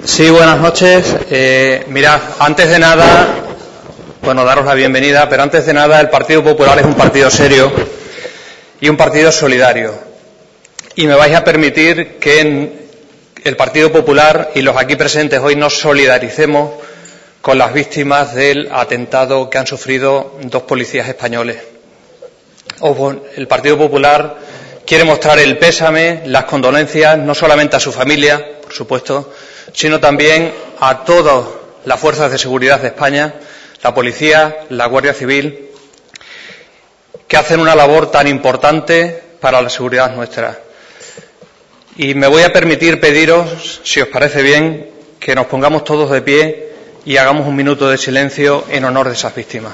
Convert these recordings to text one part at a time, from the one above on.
Sí, buenas noches. Mirad, antes de nada, daros la bienvenida, pero antes de nada, el Partido Popular es un partido serio y un partido solidario. Y me vais a permitir que en el Partido Popular y los aquí presentes hoy nos solidaricemos con las víctimas del atentado que han sufrido dos policías españoles. El Partido Popular quiere mostrar el pésame, las condolencias, no solamente a su familia, por supuesto, sino también a todas las fuerzas de seguridad de España, la policía, la Guardia Civil, que hacen una labor tan importante para la seguridad nuestra. Y me voy a permitir pediros, si os parece bien, que nos pongamos todos de pie y hagamos un minuto de silencio en honor de esas víctimas.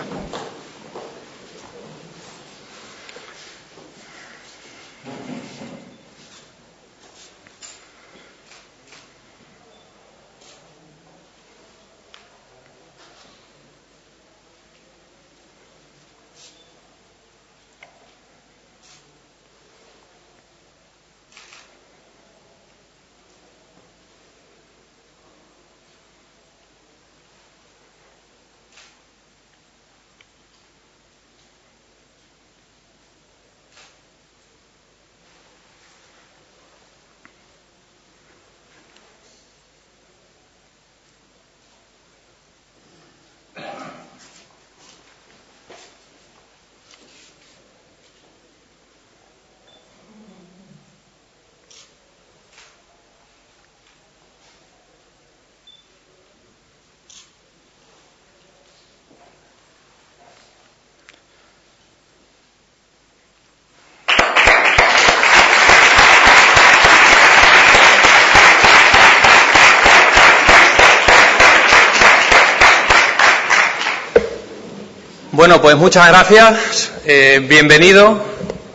Bueno, pues muchas gracias, bienvenido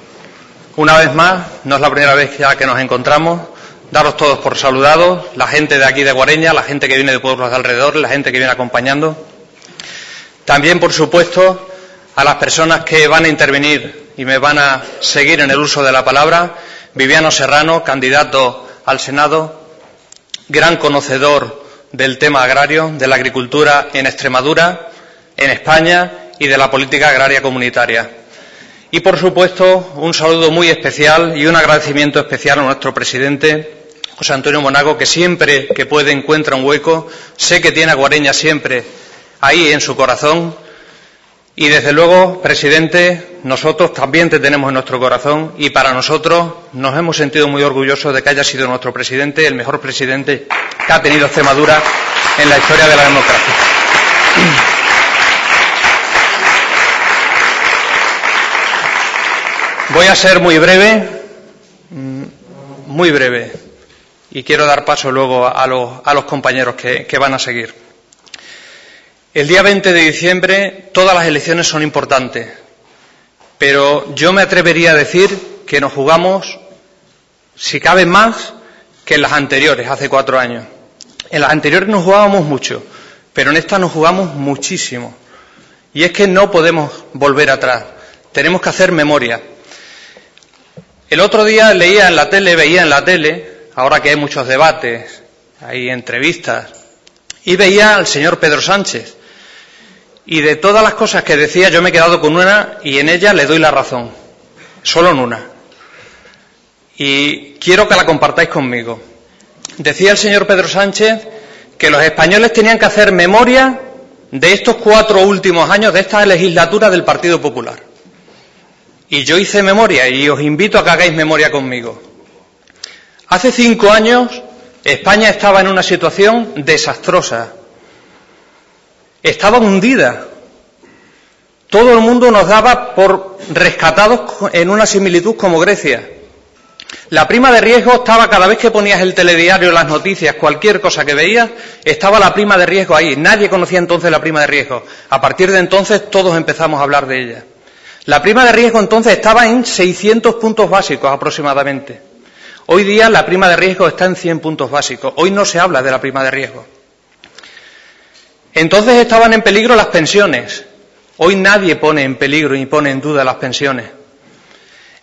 una vez más, no es la primera vez ya que nos encontramos, daros todos por saludados, la gente de aquí de Guareña, la gente que viene de pueblos de alrededor, la gente que viene acompañando. También, por supuesto, a las personas que van a intervenir y me van a seguir en el uso de la palabra. Viviano Serrano, candidato al Senado, gran conocedor del tema agrario, de la agricultura en Extremadura, en España, y de la política agraria comunitaria. Y, por supuesto, un saludo muy especial y un agradecimiento especial a nuestro presidente, José Antonio Monago, que siempre que puede encuentra un hueco. Sé que tiene a Guareña siempre ahí en su corazón. Y, desde luego, presidente, nosotros también te tenemos en nuestro corazón y para nosotros nos hemos sentido muy orgullosos de que haya sido nuestro presidente, el mejor presidente que ha tenido Extremadura en la historia de la democracia. Voy a ser muy breve, y quiero dar paso luego a los compañeros que van a seguir. El día 20 de diciembre todas las elecciones son importantes, pero yo me atrevería a decir que nos jugamos, si cabe más, que en las anteriores, hace 4 años. En las anteriores nos jugábamos mucho, pero en esta nos jugamos muchísimo. Y es que no podemos volver atrás, tenemos que hacer memoria. El otro día veía en la tele, ahora que hay muchos debates, hay entrevistas, y veía al señor Pedro Sánchez. Y de todas las cosas que decía yo me he quedado con una y en ella le doy la razón, solo en una. Y quiero que la compartáis conmigo. Decía el señor Pedro Sánchez que los españoles tenían que hacer memoria de estos 4 últimos años de esta legislatura del Partido Popular. Y yo hice memoria y os invito a que hagáis memoria conmigo. Hace 5 años España estaba en una situación desastrosa. Estaba hundida. Todo el mundo nos daba por rescatados en una similitud como Grecia. La prima de riesgo estaba cada vez que ponías el telediario, las noticias, cualquier cosa que veías, estaba la prima de riesgo ahí. Nadie conocía entonces la prima de riesgo. A partir de entonces todos empezamos a hablar de ella. La prima de riesgo entonces estaba en 600 puntos básicos aproximadamente. Hoy día la prima de riesgo está en 100 puntos básicos. Hoy no se habla de la prima de riesgo. Entonces estaban en peligro las pensiones. Hoy nadie pone en peligro ni pone en duda las pensiones.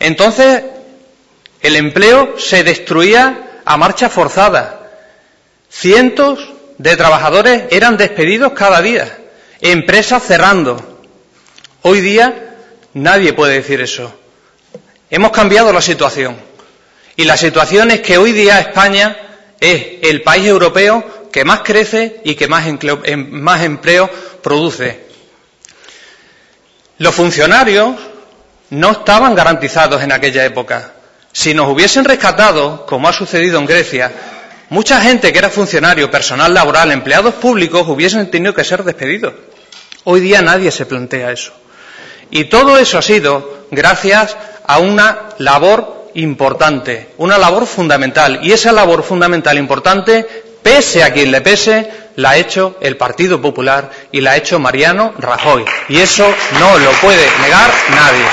Entonces el empleo se destruía a marcha forzada. Cientos de trabajadores eran despedidos cada día, empresas cerrando. Hoy día nadie puede decir eso. Hemos cambiado la situación. Y la situación es que hoy día España es el país europeo que más crece y que más empleo produce. Los funcionarios no estaban garantizados en aquella época. Si nos hubiesen rescatado, como ha sucedido en Grecia, mucha gente que era funcionario, personal laboral, empleados públicos, hubiesen tenido que ser despedidos. Hoy día nadie se plantea eso. Y todo eso ha sido gracias a una labor importante, una labor fundamental. Y esa labor fundamental importante, pese a quien le pese, la ha hecho el Partido Popular y la ha hecho Mariano Rajoy. Y eso no lo puede negar nadie.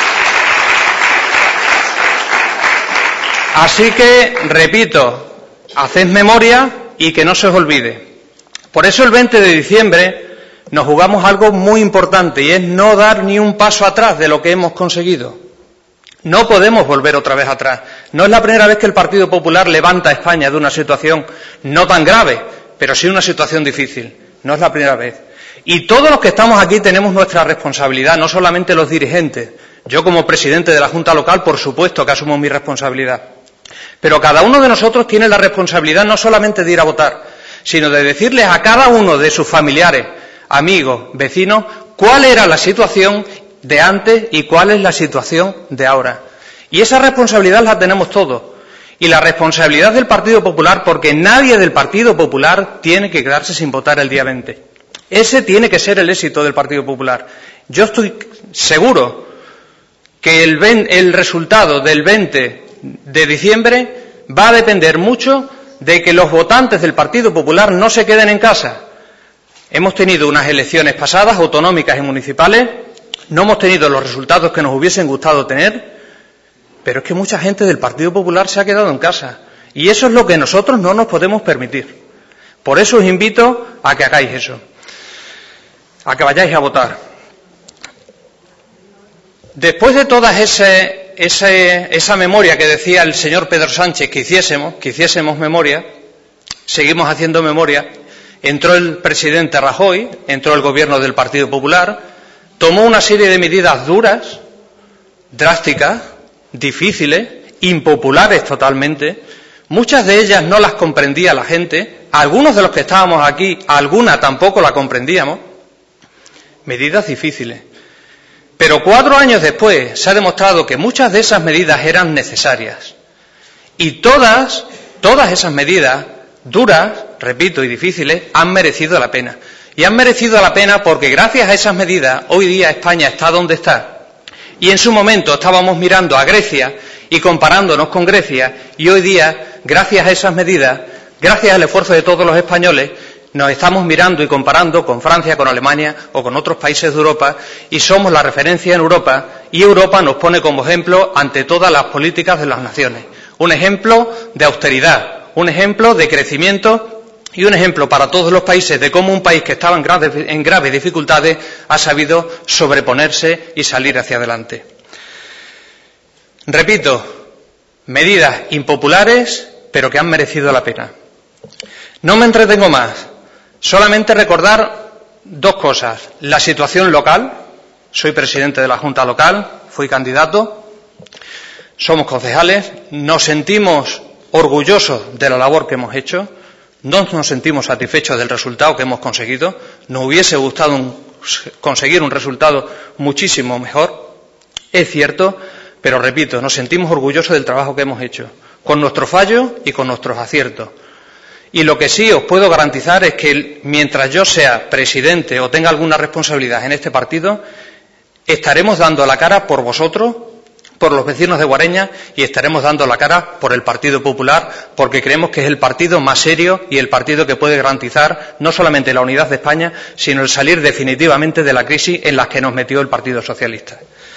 Así que, repito, haced memoria y que no se os olvide. Por eso el 20 de diciembre nos jugamos algo muy importante y es no dar ni un paso atrás de lo que hemos conseguido. No podemos volver otra vez atrás. No es la primera vez que el Partido Popular levanta a España de una situación no tan grave, pero sí una situación difícil. No es la primera vez. Y todos los que estamos aquí tenemos nuestra responsabilidad, no solamente los dirigentes. Yo como presidente de la Junta Local, por supuesto que asumo mi responsabilidad. Pero cada uno de nosotros tiene la responsabilidad no solamente de ir a votar, sino de decirles a cada uno de sus familiares, amigos, vecinos, cuál era la situación de antes y cuál es la situación de ahora. Y esa responsabilidad la tenemos todos. Y la responsabilidad del Partido Popular, porque nadie del Partido Popular tiene que quedarse sin votar el día 20. Ese tiene que ser el éxito del Partido Popular. Yo estoy seguro que el resultado del 20 de diciembre va a depender mucho de que los votantes del Partido Popular no se queden en casa. Hemos tenido unas elecciones pasadas, autonómicas y municipales, no hemos tenido los resultados que nos hubiesen gustado tener, pero es que mucha gente del Partido Popular se ha quedado en casa. Y eso es lo que nosotros no nos podemos permitir. Por eso os invito a que hagáis eso, a que vayáis a votar. Después de toda esa memoria que decía el señor Pedro Sánchez que hiciésemos memoria, seguimos haciendo memoria. Entró el presidente Rajoy, entró el gobierno del Partido Popular, tomó una serie de medidas duras, drásticas, difíciles, impopulares totalmente. Muchas de ellas no las comprendía la gente, algunos de los que estábamos aquí, algunas tampoco la comprendíamos. Medidas difíciles. Pero 4 años después se ha demostrado que muchas de esas medidas eran necesarias. Y todas esas medidas duras, repito, y difíciles, han merecido la pena. Y han merecido la pena porque gracias a esas medidas hoy día España está donde está. Y en su momento estábamos mirando a Grecia y comparándonos con Grecia, y hoy día, gracias a esas medidas, gracias al esfuerzo de todos los españoles, nos estamos mirando y comparando con Francia, con Alemania o con otros países de Europa, y somos la referencia en Europa, y Europa nos pone como ejemplo ante todas las políticas de las naciones. Un ejemplo de austeridad, un ejemplo de crecimiento y un ejemplo para todos los países de cómo un país que estaba en graves dificultades ha sabido sobreponerse y salir hacia adelante. Repito, medidas impopulares, pero que han merecido la pena. No me entretengo más, solamente recordar 2 cosas. La situación local, soy presidente de la Junta Local, fui candidato, somos concejales, nos sentimos orgullosos de la labor que hemos hecho, no nos sentimos satisfechos del resultado que hemos conseguido, nos hubiese gustado conseguir un resultado muchísimo mejor, es cierto, pero repito, nos sentimos orgullosos del trabajo que hemos hecho, con nuestros fallos y con nuestros aciertos. Y lo que sí os puedo garantizar es que mientras yo sea presidente o tenga alguna responsabilidad en este partido, estaremos dando la cara por vosotros, por los vecinos de Guareña, y estaremos dando la cara por el Partido Popular, porque creemos que es el partido más serio y el partido que puede garantizar no solamente la unidad de España, sino el salir definitivamente de la crisis en la que nos metió el Partido Socialista.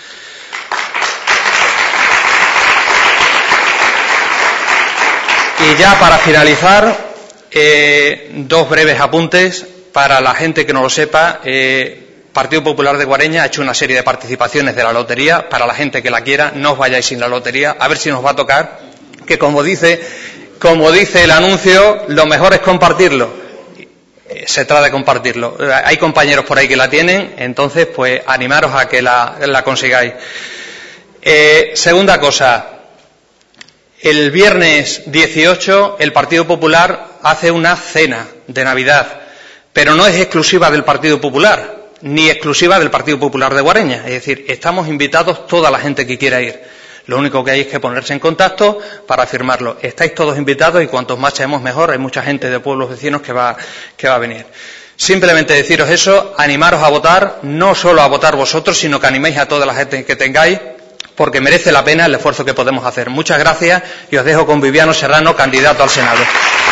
Y ya para finalizar, 2 breves apuntes para la gente que no lo sepa. Partido Popular de Guareña ha hecho una serie de participaciones de la lotería. Para la gente que la quiera, no os vayáis sin la lotería, a ver si nos va a tocar, que como dice como dice el anuncio, lo mejor es compartirlo. Se trata de compartirlo. Hay compañeros por ahí que la tienen, entonces pues animaros a que la consigáis. Segunda cosa, el viernes 18 el Partido Popular hace una cena de Navidad, pero no es exclusiva del Partido Popular, ni exclusiva del Partido Popular de Guareña, es decir, estamos invitados toda la gente que quiera ir. Lo único que hay es que ponerse en contacto para firmarlo. Estáis todos invitados y cuantos más seamos mejor. Hay mucha gente de pueblos vecinos que va a venir. Simplemente deciros eso, animaros a votar, no solo a votar vosotros, sino que animéis a toda la gente que tengáis, porque merece la pena el esfuerzo que podemos hacer. Muchas gracias y os dejo con Viviano Serrano, candidato al Senado.